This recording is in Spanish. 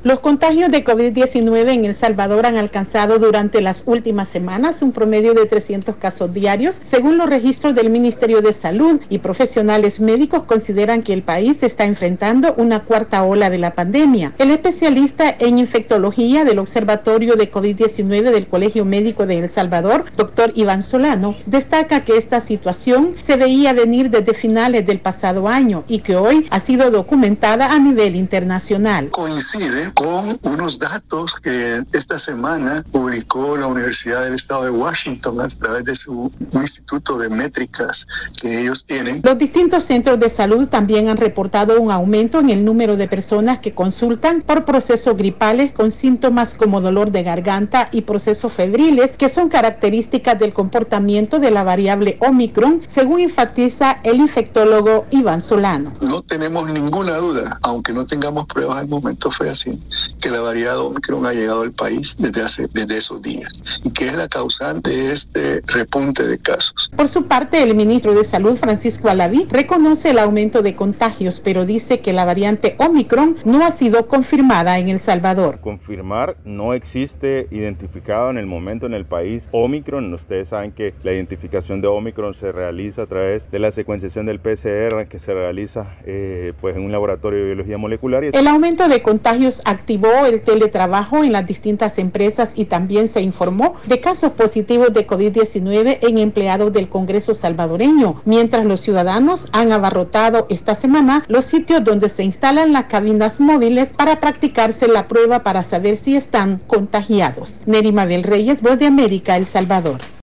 Los contagios de COVID-19 en El Salvador han alcanzado durante las últimas semanas un promedio de 300 casos diarios, según los registros del Ministerio de Salud, y profesionales médicos consideran que el país está enfrentando una cuarta ola de la pandemia. El especialista en infectología del Observatorio de COVID-19 del Colegio Médico de El Salvador, doctor Iván Solano, destaca que esta situación se veía venir desde finales del pasado año y que hoy ha sido documentada a nivel internacional. Coincide con unos datos que esta semana publicó la Universidad del Estado de Washington a través de su instituto de métricas que ellos tienen. Los distintos centros de salud también han reportado un aumento en el número de personas que consultan por procesos gripales con síntomas como dolor de garganta y procesos febriles, que son características del comportamiento de la variable Omicron, según enfatiza el infectólogo Iván Solano. No tenemos ninguna duda, aunque no tengamos pruebas al momento, fue así, que la variable Omicron ha llegado al país desde esos días y que es la causante de este repunte de casos. Por su parte, el ministro de Salud, Francisco Alaví, reconoce el aumento de contagios, pero dice que la variante Omicron no ha sido confirmada en El Salvador. Confirmar, no existe identificado en el momento en el país Omicron. Ustedes saben que la identificación de Omicron se realiza a través de la secuenciación del PCR que se realiza en un laboratorio de biología molecular. El aumento de contagios activó el teletrabajo en las distintas empresas y también se informó de casos positivos de COVID-19 en empleados del Congreso salvadoreño, mientras los ciudadanos han abarrotado esta semana los sitios donde se instalan las cabinas móviles para practicarse la prueba para saber si están contagiados. Nerima del Reyes, Voz de América, El Salvador.